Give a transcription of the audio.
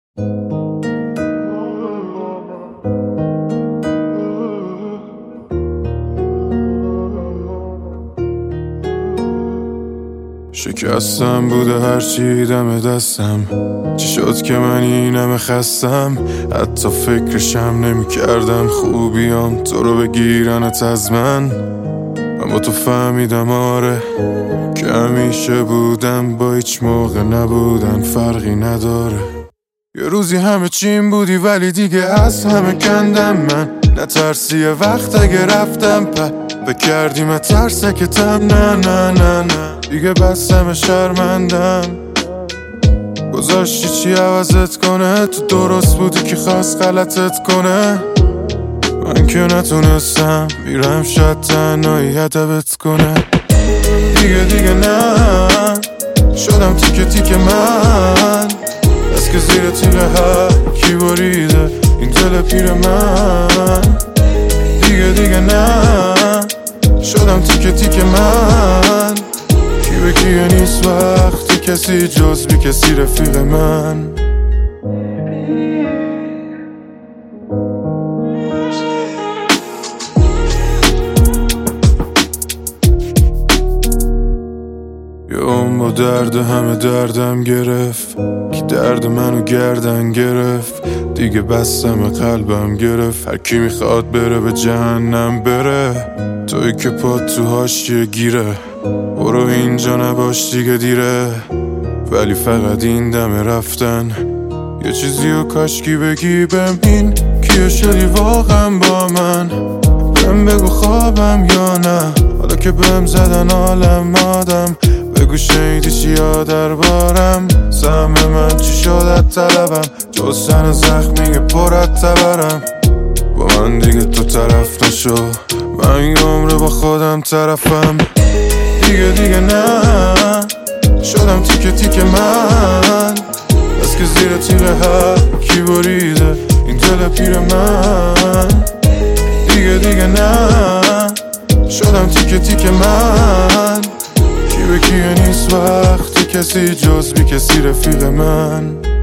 شکستم بوده هرچی دم دستم، چی شد که من اینم خستم؟ حتی فکرشم نمی کردم خوبیام تو رو بگیرنت از من با تو فهمیدم آره که همیشه بودم با هیچ موقع نبودن فرقی نداره. یه روزی همه چیم بودی ولی دیگه از همه کندم من، نترسی وقت اگه رفتم بکردیم ترسکتم، نه نه نه نه دیگه بستم شرمندم. گذاشتی چی عوضت کنه، تو درست بودی که خواست غلطت کنه، من که نتونستم میرم شاید تنهایی هدبت کنه. دیگه نه شدم تیکه تیکه من، از که زیر تیغه هر کی بریده این دل پیر من. دیگه نه شدم تیکه تیکه من، کی به کیه نیست وقتی کسی جز بی کسی رفیق من. با درد همه دردم گرفت، کی درد منو گردن گرفت، دیگه بستم قلبم گرفت. هر کی میخواد بره به جهنم بره، توی که پات تو حاشیه گیره، برو اینجا نباش دیگه دیره. ولی فقط این دم رفتن یه چیزیو کاشکی بگی بهم، این کیه شدی واقعا با من؟ بهم بگو خوابم یا نه، حالا که بهم زدن عالم آدم، بگو شنیدی چیا دربارم؟ سهم من چی شد از طلبم، جز سن زخمی پرت تبرم. با من دیگه تو طرف نشو، من یه عمره با خودم طرفم. دیگه نه شدم تیکه تیکه من، از که زیر تیغه هر کی بریده این دل پیر من. دیگه نه شدم تیکه تیکه من، کی به کیه نیست وقتی کسی جز بی کسی رفیق من.